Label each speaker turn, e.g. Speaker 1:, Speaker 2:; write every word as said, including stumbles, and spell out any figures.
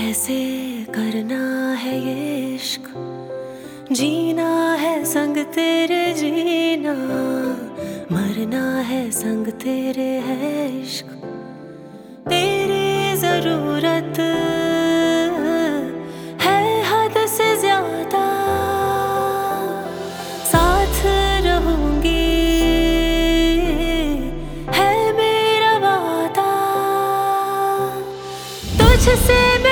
Speaker 1: कैसे करना है ये इश्क, जीना है संग तेरे जीना, मरना है संग तेरे है इश्क। तेरी जरूरत है हद से ज्यादा, साथ रहूंगी है मेरा वादा। तुझसे